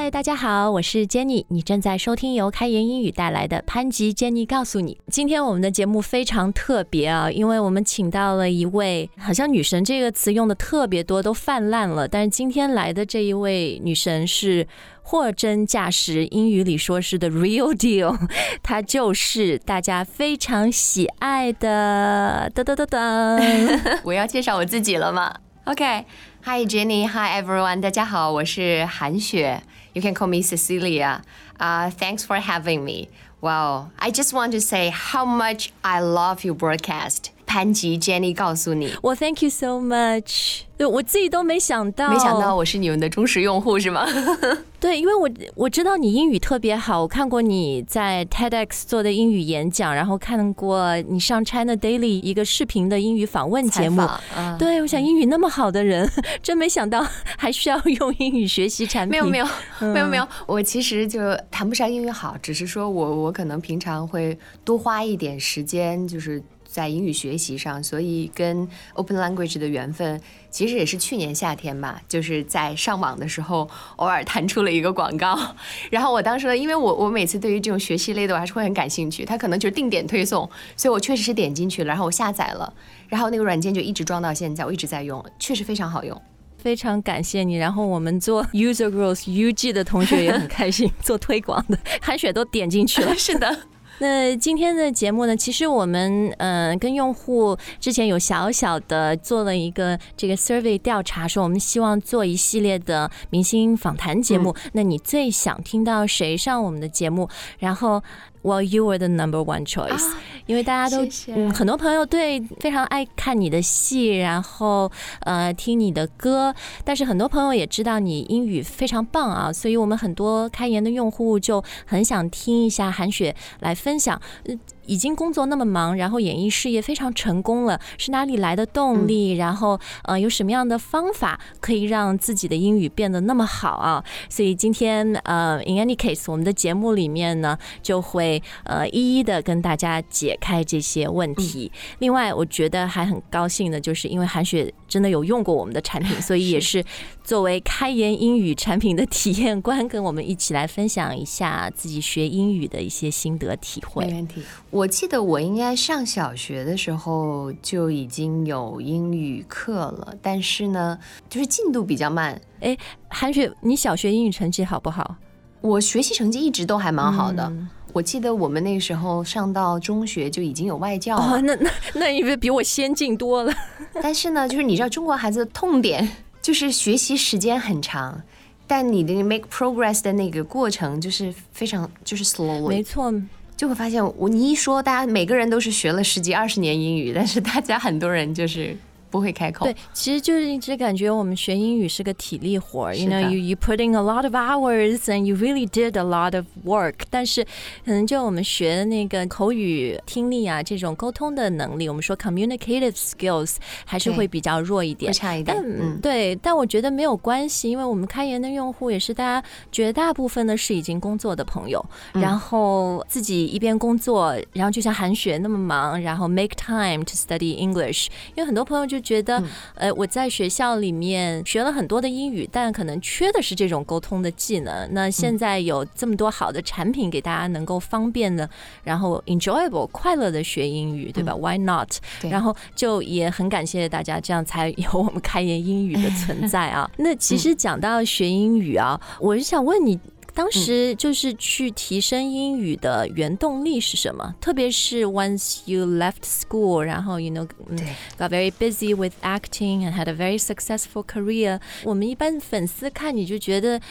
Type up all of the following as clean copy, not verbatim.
嗨，大家好，我是 Jenny， 你正在收听由开言英语带来的潘吉 Jenny 告诉你。今天我们的节目非常特别啊，因为我们请到了一位，好像女神这个词用的特别多，都泛滥了，但是今天来的这一位女神是货真价实，英语里说是的 real deal， 她就是大家非常喜爱的我要介绍我自己了吗？ OK，Hi Jenny，Hi everyone， 大家好，我是韩雪。You can call me Cecilia. Thanks for having me. Wow, I just want to say how much I love your broadcast. 潘吉 Jenny 告诉你， 我 Thank you so much。对，我自己都没想到我是你们的忠实用户是吗？ 对，因为我知道你英语特别好，我看过你在 TEDx 做的英语演讲，然后看过你上 China Daily 一个视频的英语访问节目。对，我想英语那么好的人，真没想到还需要用英语学习产品。 没有，我其实就谈不上英语好，只是说我可能平常会多花一点时间，就是在英语学习上，所以跟 Open Language 的缘分其实也是去年夏天吧，就是在上网的时候偶尔弹出了一个广告，然后我当时呢，因为我每次对于这种学习类的我还是会很感兴趣，它可能就是定点推送，所以我确实是点进去了，然后我下载了，然后那个软件就一直装到现在，我一直在用，确实非常好用。 非常感谢你，然后我们做 User Growth UG 的同学也很开心，做推广的韩雪都点进去了。 是的。 那今天的节目呢，其实我们跟用户之前有小小的做了一个这个 survey 调查，说我们希望做一系列的明星访谈节目。那你最想听到谁上我们的节目？然后Well, you were the number one choice，因为大家都谢谢很多朋友对非常爱看你的戏，然后听你的歌，但是很多朋友也知道你英语非常棒啊，所以我们很多开言的用户就很想听一下韩雪来分享。已经工作那么忙，然后演艺事业非常成功了，是哪里来的动力？然后有什么样的方法可以让自己的英语变得那么好啊？所以今天in any case， 我们的节目里面呢就会一一的跟大家解开这些问题。另外，我觉得还很高兴的，就是因为韩雪真的有用过我们的产品，所以也是作为开言英语产品的体验官，跟我们一起来分享一下自己学英语的一些心得体会。 没问题。我记得我应该上小学的时候就已经有英语课了，但是呢，就是进度比较慢。 哎，韩雪，你小学英语成绩好不好？ 我学习成绩一直都还蛮好的。我记得我们那个时候上到中学就已经有外教了。 那你比我先进多了。 但是呢，就是你知道中国孩子的痛点就是学习时间很长，但你的 make progress 的那个过程就是非常就是 slowly。 没错。 就会发现你一说大家每个人都是学了10几20年英语，但是大家很多人就是不会开口。 对，其实就是一直感觉我们学英语是个体力活。You know, you put in a lot of hours and you really did a lot of work。但是可能就我们学的那个口语、听力啊，这种沟通的能力，我们说 communicative skills 还是会比较弱一点， 会差一点。 对，但我觉得没有关系，因为我们开言的用户也是大家绝大部分的是已经工作的朋友，然后自己一边工作，然后就像韩雪那么忙，然后 make time to study English。因为很多朋友就觉得我在学校里面学了很多的英语，但可能缺的是这种沟通的技能。那现在有这么多好的产品给大家能够方便的，然后 enjoyable 快乐的学英语，对吧？Why not？ 然后就也很感谢大家，这样才有我们开言英语的存在啊。那其实讲到学英语啊，我就想问你，当时就是去提升英语的原动力是什么？特别是 once you left school， 然后 you know got very busy with acting and had a very successful career。我们一般粉丝看你就觉得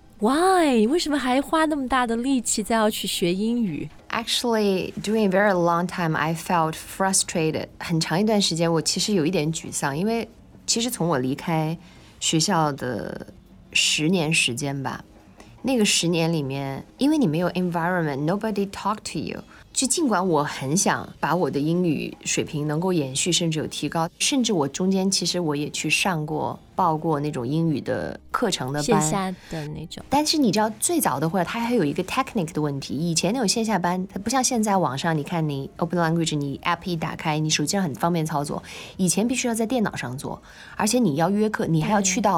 why？ 为什么还花那么大的力气再要去学英语？ Actually, during a very long time, I felt frustrated. 很长一段时间，我其实有一点沮丧，因为其实从我离开学校的10年时间吧。那个10年里面，因为你没有 environment, nobody talk to you。就尽管我很想把我的英语水平能够延续，甚至有提高，甚至我中间其实我也去报过那种英语的课程的班， 线下的那种。 但是你知道最早的或者它还有一个 technique 的问题，以前那种线下班，它不像现在网上，你看你 Open Language 你 app 一打开，你手机上很方便操作，以前必须要在电脑上做，而且你要约课，你还要去到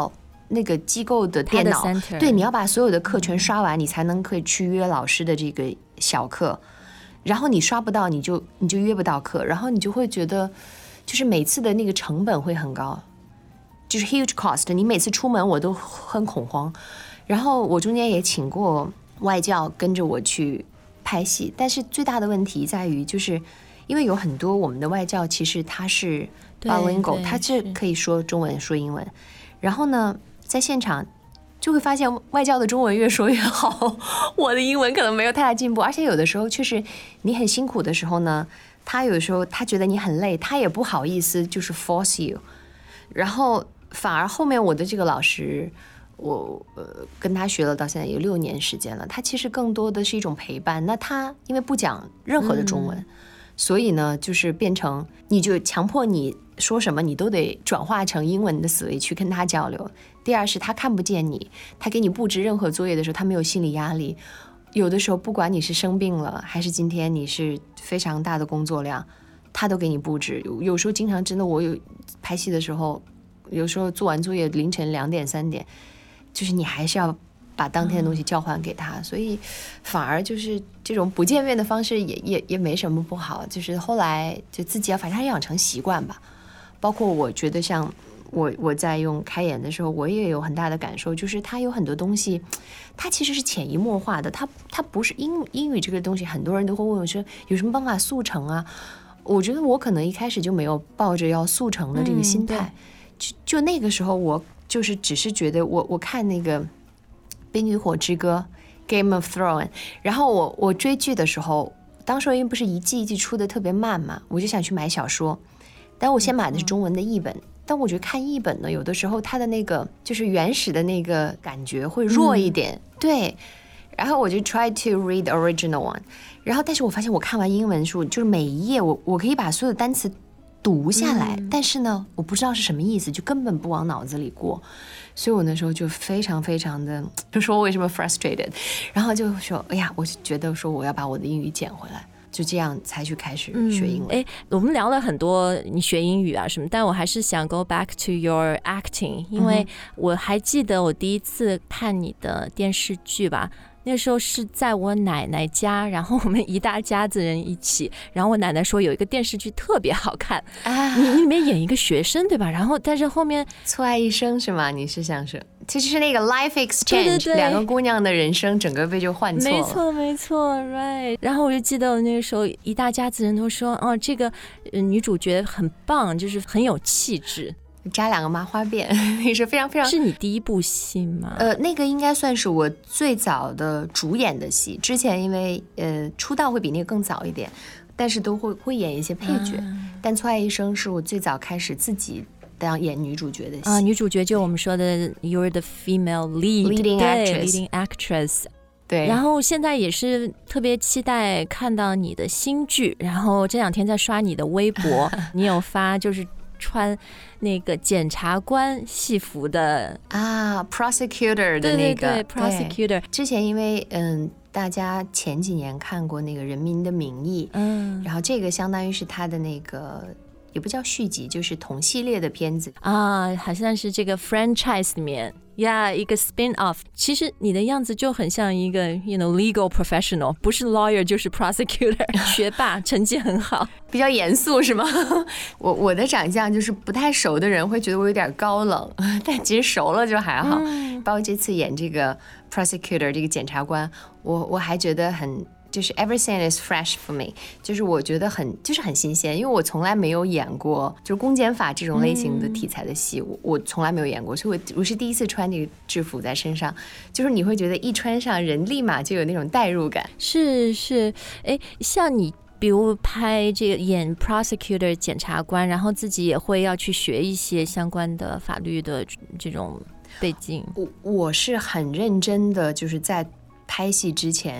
那个机构的电脑，对，你要把所有的课全刷完，你才能可以去约老师的这个小课。然后你刷不到，你就约不到课，然后你就会觉得，就是每次的那个成本会很高，就是 huge cost。你每次出门我都很恐慌。然后我中间也请过外教跟着我去拍戏，但是最大的问题在于，就是因为有很多我们的外教其实他是 bilingual， 他是可以说中文说英文，然后呢在现场就会发现外教的中文越说越好，我的英文可能没有太大进步，而且有的时候确实你很辛苦的时候呢，他有的时候他觉得你很累，他也不好意思就是 force you， 然后反而后面我的这个老师，我跟他学了到现在有6年时间了，他其实更多的是一种陪伴。那他因为不讲任何的中文，所以呢就是变成你就强迫你说什么你都得转化成英文的思维去跟他交流。第二是他看不见你，他给你布置任何作业的时候他没有心理压力。有的时候不管你是生病了还是今天你是非常大的工作量，他都给你布置。有时候经常真的我有拍戏的时候，有时候做完作业凌晨2点3点，就是你还是要把当天的东西交还给他，所以反而就是这种不见面的方式也没什么不好，就是后来就自己要反正养成习惯吧。包括我觉得像我在用开眼的时候，我也有很大的感受，就是它有很多东西它其实是潜移默化的，它不是英语这个东西，很多人都会问我说有什么办法速成啊。我觉得我可能一开始就没有抱着要速成的这个心态，就那个时候我就是只是觉得我看那个冰与火之歌 Game of Thrones， 然后我追剧的时候，当时因为不是一季一季出的特别慢嘛，我就想去买小说，但我先买的是中文的译本，但我觉得看译本呢，有的时候它的那个就是原始的那个感觉会弱一点，对，然后我就 try to read the original one， 然后但是我发现我看完英文书，就是每一页我可以把所有的单词读下来，但是呢我不知道是什么意思，就根本不往脑子里过，所以我那时候就非常非常的就说我为什么 frustrated， 然后就说哎呀，我就觉得说我要把我的英语捡回来，就这样才去开始学英文。 我们聊了很多你学英语啊什么，但我还是想 go back to your acting， 因为我还记得我第一次看你的电视剧吧，那时候是在我奶奶家，然后我们一大家子人一起，然后我奶奶说有一个电视剧特别好看啊，你里面演一个学生对吧？然后但是后面错爱一生是吗？你是想说其实是那个 life exchange， 对对对， 两个姑娘的人生整个被就换错了， 没错没错 right。 然后我就记得我那个时候一大家子人都说哦，这个女主角很棒，就是很有气质， 扎2个麻花辫，那是非常非常。 是你第一部戏吗？ 那个应该算是我最早的主演的戏。之前因为出道会比那个更早一点，但是都会演一些配角。但错爱一生是我最早开始自己当演女主角的戏。 女主角就我们说的 you're the female leading actress。 对， 然后现在也是特别期待看到你的新剧，然后这2天在刷你的微博，你有发就是穿那个检察官戏服的啊 prosecutor 的那个， 对 prosecutor。 之前因为大家前几年看过那个《人民的名义》，然后这个相当于是他的那个也不叫续集，就是同系列的片子啊，好像是这个 franchise 里面呀一个 spin off。其实你的样子就很像一个 legal professional， 不是 lawyer 就是 prosecutor， 学霸，成绩很好， 比较严肃是吗？我的长相就是不太熟的人会觉得我有点高冷，但其实熟了就还好。包括这次演这个 prosecutor 这个检察官，我还觉得很。就是 everything is fresh for me， 就是我觉得很新鲜，因为我从来没有演过就是公检法这种类型的题材的戏，我从来没有演过，所以我是第一次穿这个制服在身上，就是你会觉得一穿上人立马就有那种代入感。 是，像你比如拍这个演 prosecutor 检察官，然后自己也会要去学一些相关的法律的这种背景。 我是很认真的，就是在拍戏之前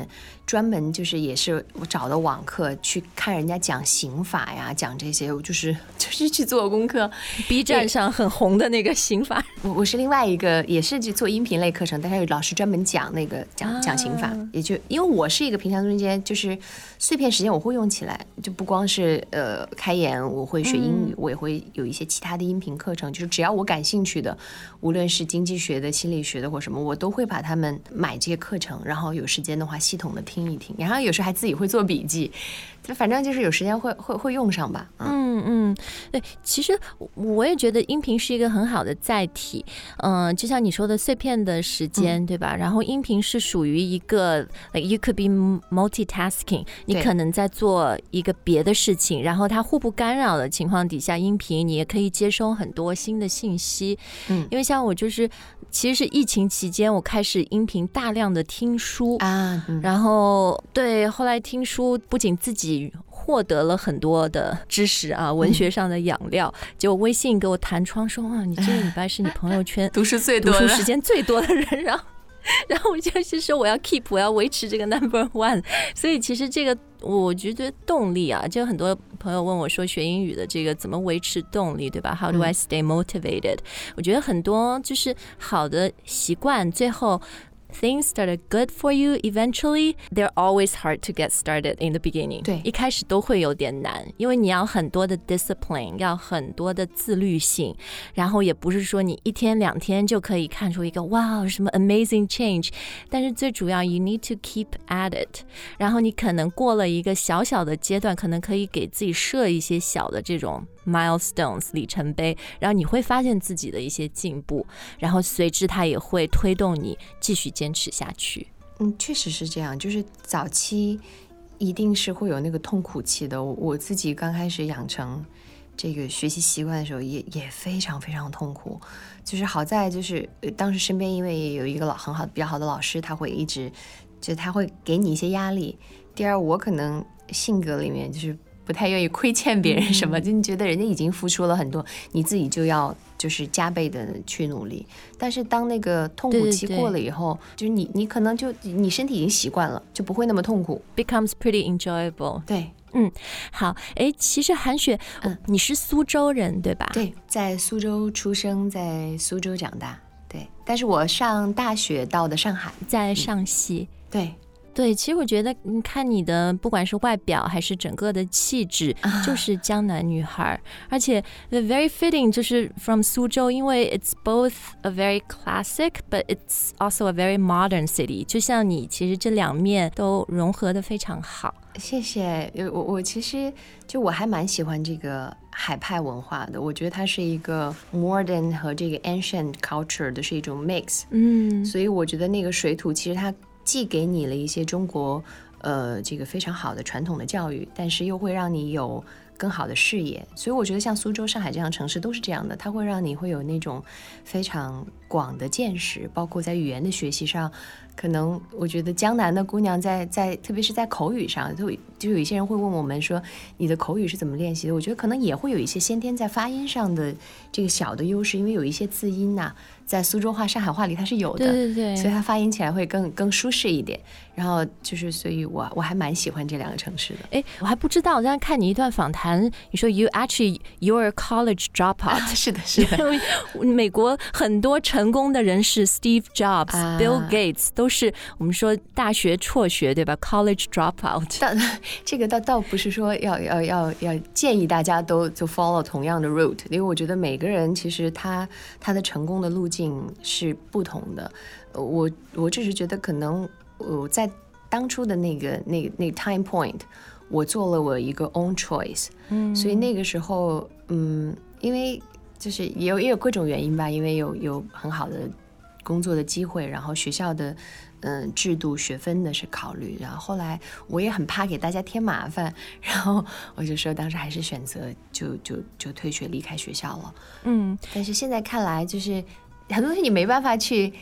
专门就是也是我找的网课去看人家讲刑法呀，讲这些，我就是去做功课。 B 站上很红的那个刑法， 我是另外一个也是去做音频类课程，但是有老师专门讲那个讲刑法，也就因为我是一个平常中间就是碎片时间我会用起来，就不光是开研我会学英语，我也会有一些其他的音频课程，就是只要我感兴趣的，无论是经济学的、心理学的或什么，我都会把他们买这些课程，然后有时间的话系统的听一听，然后有时候还自己会做笔记，反正就是有时间会用上吧。 对，其实我也觉得音频是一个很好的载体，就像你说的碎片的时间，对吧？然后音频是属于一个 like you could be multitasking， 你可能在做一个别的事情，然后它互不干扰的情况底下，音频你也可以接收很多新的信息。因为像我就是其实是疫情期间我开始音频大量的听书然后对，后来听书不仅自己获得了很多的知识啊，文学上的养料，结果微信给我弹窗说哇，你这个礼拜是你朋友圈读书时间最多的人，然后我就是说我要维持这个 number1， 所以其实这个我觉得动力啊，就很多朋友问我说学英语的这个怎么维持动力，对吧？ How do I stay motivated？ 我觉得很多就是好的习惯最后things that are good for you, eventually, they're always hard to get started in the beginning. 对， 一开始都会有点难，因为你要很多的 discipline， 要很多的自律性，然后也不是说你一天两天就可以看出一个哇什么 amazing change， 但是最主要 you need to keep at it， 然后你可能过了一个小小的阶段，可能可以给自己设一些小的这种milestones 里程碑，然后你会发现自己的一些进步，然后随之它也会推动你继续坚持下去。 确实是这样，就是早期一定是会有那个痛苦期的。我自己刚开始养成这个学习习惯的时候也非常非常痛苦，就是好在就是当时身边因为有一个比较好的老师，他会一直就他会给你一些压力。第二，我可能性格里面就是不太愿意亏欠别人什么，就你觉得人家已经付出了很多，你自己就要就是加倍的去努力。但是当那个痛苦期过了以后，就是你可能就你身体已经习惯了，就不会那么痛苦 ，becomes pretty enjoyable。 对， 好，其实韩雪，你是苏州人对吧？ 对，在苏州出生，在苏州长大，对。但是我上大学到的上海， 在上戏， 对， 其实我觉得看你的不管是外表还是整个的气质，就是江南女孩，而且 very fitting 就是 from 苏州，因为 it's both a very classic but it's also a very modern city， 就像你其实这两面都融合得非常好。 谢谢。我其实就我还蛮喜欢这个海派文化的，我觉得它是一个 modern 和这个 ancient culture 的是一种 mix，所以我觉得那个水土其实它既给你了一些中国这个非常好的传统的教育，但是又会让你有更好的视野，所以我觉得像苏州、上海这样的城市都是这样的，它会让你会有那种非常广的见识，包括在语言的学习上，可能我觉得江南的姑娘在特别是在口语上，就有一些人会问我们说你的口语是怎么练习的，我觉得可能也会有一些先天在发音上的这个小的优势，因为有一些字音呐，在苏州话、上海话里它是有的， 对， 所以它发音起来会更舒适一点。然后就是所以我还蛮喜欢这两个城市的。 我还不知道，我刚才看你一段访谈，你说 you're a college dropout， 是的，是的。 美国很多成功的人士 Steve Jobs、Bill Gates 都是我们说大学辍学，对吧 ？College dropout。 这个倒不是说要建议大家都就 follow 同样的 route， 因为我觉得每个人其实他的成功的路径是不同的。我只是觉得可能我在当初的那个 time point， 我做了我一个 own choice，所以那个时候因为就是也有各种原因吧，因为有很好的工作的机会，然后学校的制度学分的是考虑，然后后来我也很怕给大家添麻烦，然后我就说当时还是选择就退学离开学校了。但是现在看来就是很多东西你没办法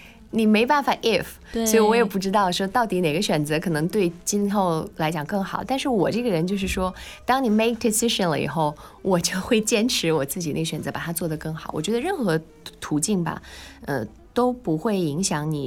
if， 所以我也不知道说到底哪个选择可能对今后来讲更好，但是我这个人就是说当你 make decision 了以后，我就会坚持我自己那个选择，把它做得更好。我觉得任何途径吧都不会影响你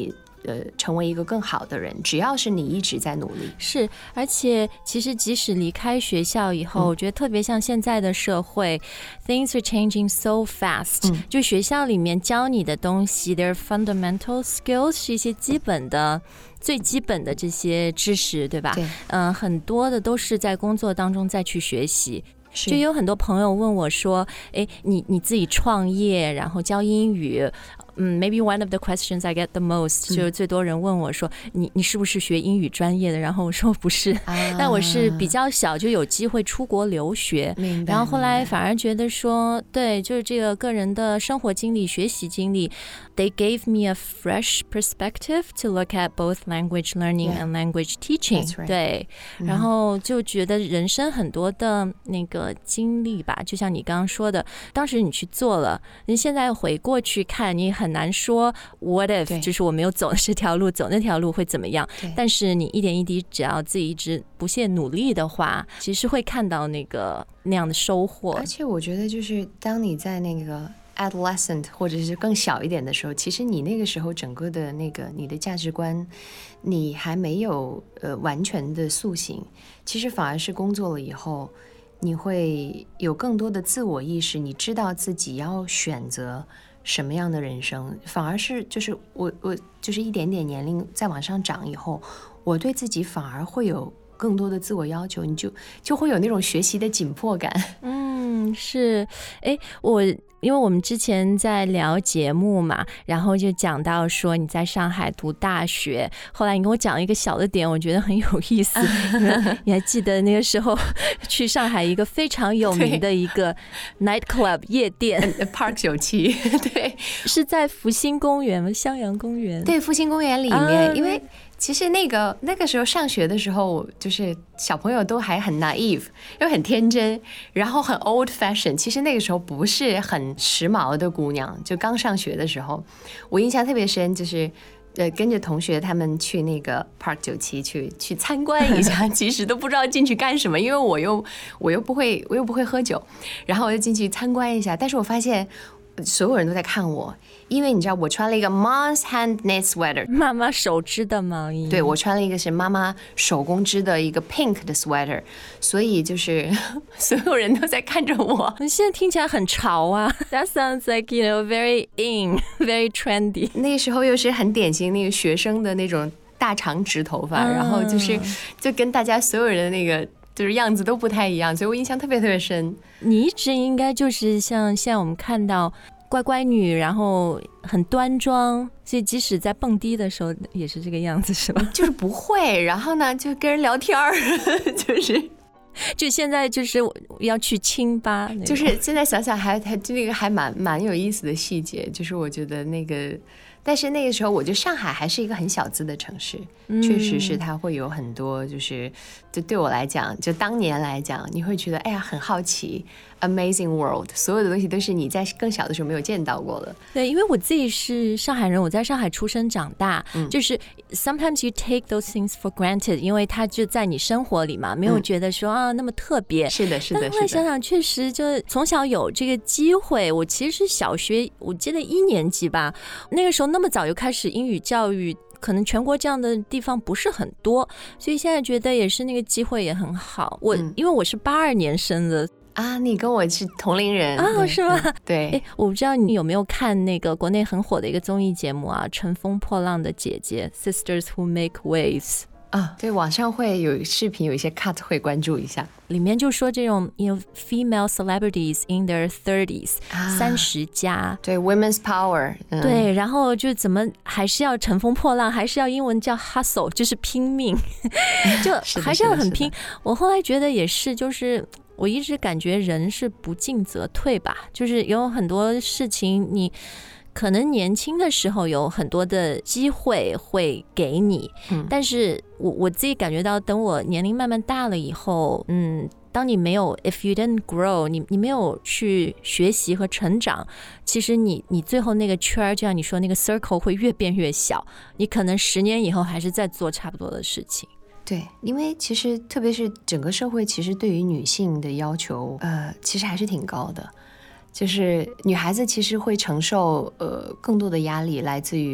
成为一个更好的人，只要是你一直在努力。 是，而且其实即使离开学校以后，我觉得特别像现在的社会，things are changing so fast。就学校里面教你的东西，their fundamental skills 是一些基本的。最基本的这些知识，对吧？ 对， 很多的都是在工作当中再去学习。就有很多朋友问我说：“哎，你自己创业，然后教英语。” maybe one of the questions I get the most 就是最多人问我说你是不是学英语专业的？然后我说不是，但我是比较小就有机会出国留学，然后后来反而觉得说，对，就是这个个人的生活经历、学习经历 ，they gave me a fresh perspective to look at both language learning and language teaching。对，然后就觉得人生很多的那个经历吧，就像你刚刚说的，当时你去做了，你现在回过去看，你很难说 what if 就是我没有走这条路，走那条路会怎么样？但是你一点一滴，只要自己一直不懈努力的话，其实会看到那样的收获。 而且我觉得，就是当你在那个 adolescent 或者是更小一点的时候，其实你那个时候整个的那个你的价值观，你还没有完全的塑形。其实反而是工作了以后，你会有更多的自我意识，你知道自己要选择什么样的人生，反而是就是我就是一点点年龄再往上涨以后，我对自己反而会有更多的自我要求，你就会有那种学习的紧迫感。 是，因为我们之前在聊节目嘛，然后就讲到说你在上海读大学，后来你跟我讲一个小的点，我觉得很有意思。你还记得那个时候去上海一个非常有名的一个 night club 夜店 Park 97，对， 是在福星公园吗？襄阳公园？ 对，福星公园里面，因为其实那个时候上学的时候，就是小朋友都还很 naive， 又很天真，然后很 old fashion。其实那个时候不是很时髦的姑娘，就刚上学的时候，我印象特别深，就是跟着同学他们去那个 Park 97去参观一下，其实都不知道进去干什么，因为我又不会喝酒，然后我就进去参观一下，但是我发现所有人都在看我，因为你知道我穿了一个 mom's hand knit sweater， 妈妈手织的毛衣。 对，我穿了一个是妈妈手工织的一个 pink 的 sweater， 所以就是所有人都在看着我。 你现在听起来很潮啊。That sounds like very in, very trendy。 那时候又是很典型那个学生的那种大长直头发，然后就跟大家所有人的那个就是样子都不太一样，所以我印象特别特别深。 你一直应该就是像现在我们看到乖乖女，然后很端庄，所以即使在蹦迪的时候也是这个样子，是吧？ 就是不会，然后呢就跟人聊天儿， 就现在就是要去清吧， 就是现在想想还那个还蛮有意思的细节，就是我觉得那个。但是那个时候，我觉得上海还是一个很小资的城市，确实是它会有很多，就对我来讲，就当年来讲，你会觉得哎呀很好奇 ，amazing world， 所有的东西都是你在更小的时候没有见到过的。 对，因为我自己是上海人，我在上海出生长大，就是 sometimes you take those things for granted， 因为它就在你生活里嘛，没有觉得说那么特别。 是的。 但后来想想，确实就从小有这个机会，我其实是小学，我记得1年级吧，那个时候那么早就开始英语教育，可能全国这样的地方不是很多，所以现在觉得也是那个机会也很好。因为我是82年生的啊，你跟我是同龄人啊，是吗？ 对。 我不知道你有没有看那个国内很火的一个综艺节目啊，《乘风破浪的姐姐》Sisters Who Make Waves。 对，网上会有视频，有一些 cut 会关注一下， 里面就说这种female celebrities in their 30s， 30加， 对 women's power， 对，然后就怎么还是要乘风破浪，还是要英文叫 hustle， 就是拼命，就还是要很拼。我后来觉得也是，就是我一直感觉人是不进则退吧，就是有很多事情你可能年轻的时候有很多的机会会给你，但是我自己感觉到，等我年龄慢慢大了以后，当你没有 if you didn't grow， 你没有去学习和成长，其实你最后那个圈，就像你说那个 circle 会越变越小，你可能10年以后还是在做差不多的事情。 对，因为其实特别是整个社会其实对于女性的要求其实还是挺高的，就是女孩子其实会承受更多的压力，来自于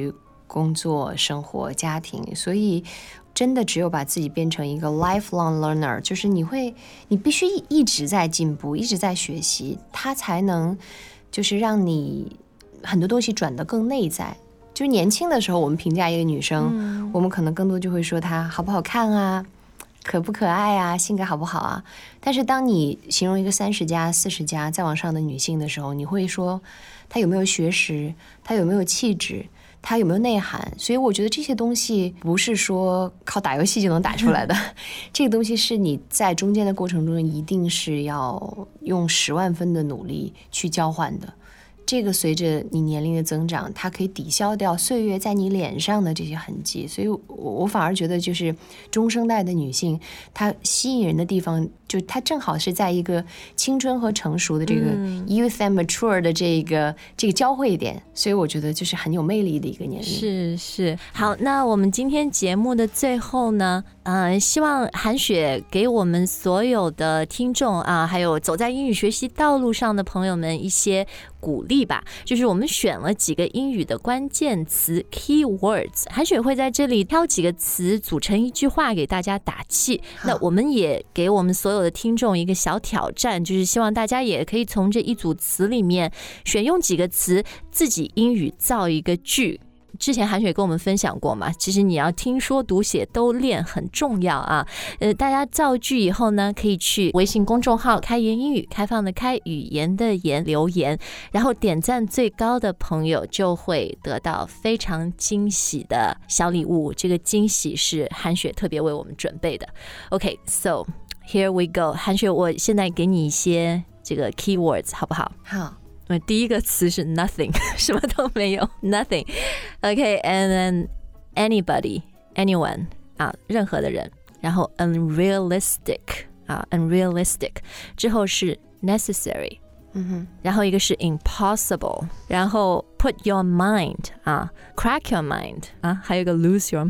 工作、生活、家庭，所以真的只有把自己变成一个 lifelong learner， 就是你必须一直在进步，一直在学习，它才能就是让你很多东西转得更内在。就是年轻的时候我们评价一个女生，我们可能更多就会说她好不好看啊，可不可爱啊，性格好不好啊。但是当你形容一个30加、40加再往上的女性的时候，你会说她有没有学识，她有没有气质，她有没有内涵。所以我觉得这些东西不是说靠打游戏就能打出来的这个东西是你在中间的过程中一定是要用10万分的努力去交换的。这个随着你年龄的增长，它可以抵消掉岁月在你脸上的这些痕迹。所以我反而觉得就是中生代的女性，她吸引人的地方就她正好是在一个青春和成熟的这个 youth and mature 的这个交汇点，所以我觉得就是很有魅力的一个年龄。 是。好，那我们今天节目的最后呢，希望韩雪给我们所有的听众啊，还有走在英语学习道路上的朋友们一些鼓励吧。就是我们选了几个英语的关键词 key words， 韩雪会在这里挑几个词组成一句话给大家打气。那我们也给我们所有的听众一个小挑战，就是希望大家也可以从这一组词里面选用几个词，自己英语造一个句。之前韩雪跟我们分享过嘛，其实你要听说读写都练很重要啊。大家造句以后呢，可以去微信公众号开言英语，开放的开，语言的言，留言，然后点赞最高的朋友就会得到非常惊喜的小礼物。这个惊喜是韩雪特别为我们准备的。OK, so here we go。韩雪，我现在给你一些这个 keywords 好不好？ 好。 第一个词是 nothing， 什么都没有 nothing。 OK, and then anybody, anyone 啊，任何的人。然后 unrealistic 啊 unrealistic 之后是 necessary，然后一个是 impossible， 然后 put your mind 啊 crack your mind 啊，还有一个 lose your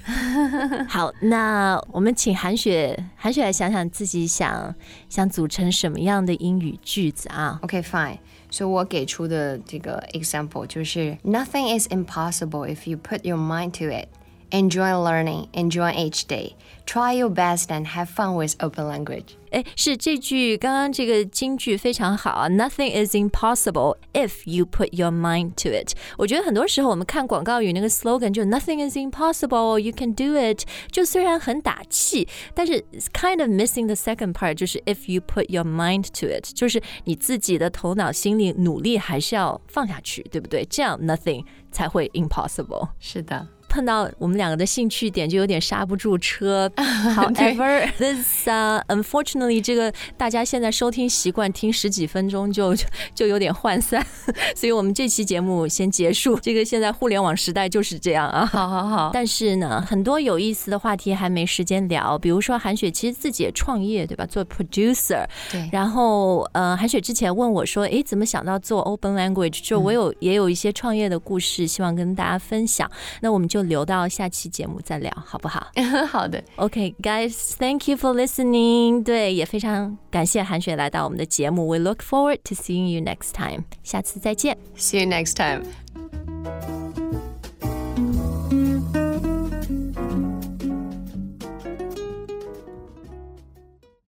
mind 好，那我们请韩雪来想想自己想组成什么样的英语句子啊。 OK fine， 所以我给出的这个 example 就是 Nothing is impossible if you put your mind to it. Enjoy learning, enjoy each day. Try your best and have fun with open language. 是这句刚刚这个金句非常好啊 Nothing is impossible if you put your mind to it。 我觉得很多时候我们看广告语那个 slogan 就 Nothing is impossible, you can do it， 就虽然很打气，但是 kind of missing the second part， 就是 if you put your mind to it， 就是你自己的头脑心里努力还是要放下去，对不对？这样 nothing 才会 impossible。 是的， 碰到我们两个的兴趣点就有点刹不住车However, this unfortunately 这个大家现在收听习惯听10几分钟就有点涣散，所以我们这期节目先结束。这个现在互联网时代就是这样啊。 好。 但是呢，很多有意思的话题还没时间聊，比如说韩雪其实自己也创业，对吧？做 producer。 对。 然后韩雪之前问我说，怎么想到做 open language？ 就我也有一些创业的故事，希望跟大家分享。那我们就留到下期节目再聊，好不好？ 好的。 Okay, guys, thank you for listening. 对，也非常感谢韩雪来到我们的节目。We look forward to seeing you next time. 下次再见。 See you next time.